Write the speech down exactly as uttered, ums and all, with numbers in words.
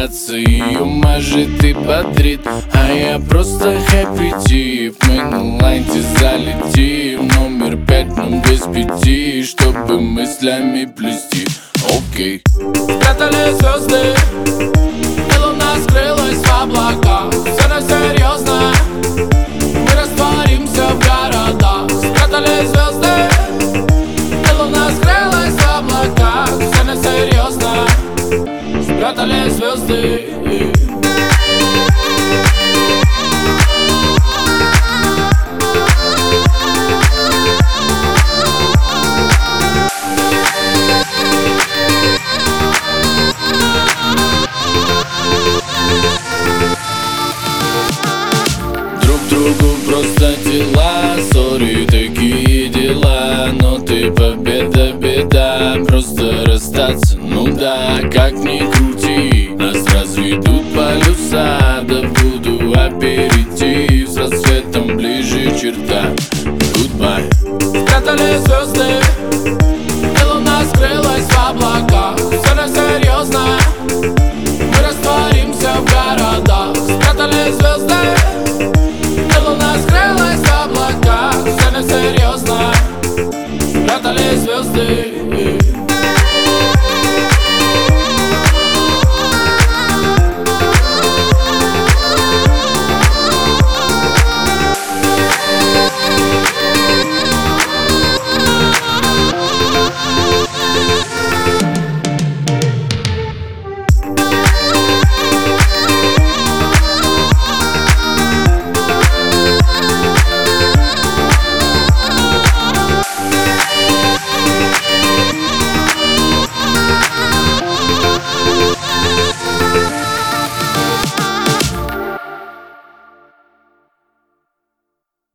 расстаться. Ее мажет и бодрит, а я просто хэппи тип. Мы на лайте залетим, номер пять, но без пяти, чтобы мыслями плести. Окей. Спрятали звезды, и луна скрылась в облаках. Все на серьезно, мы растворимся в городах. Спрятали звезды, и луна скрылась в облаках. Все на серьезно, спрятали звезды. Другу просто дела, сори, такие дела. Но ты победа, беда, просто расстаться, ну да, как ни крути.